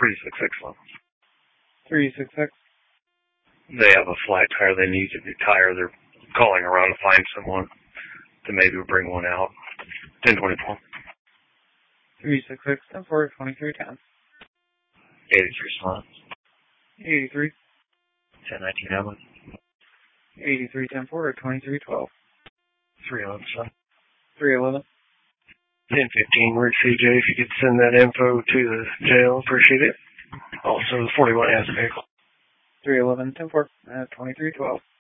3661. 366. They have a flat tire. They need a new tire. They're calling around to find someone to maybe bring one out. 1024. 366 10-4 2310. 83 slot. 83. 1019 Evelyn. 83 10-4 2312. 311 son. 311. 1015 Rick CJ. If you could send that info to the jail, appreciate it. Also, the 41 has a vehicle. 311 10-4 2312.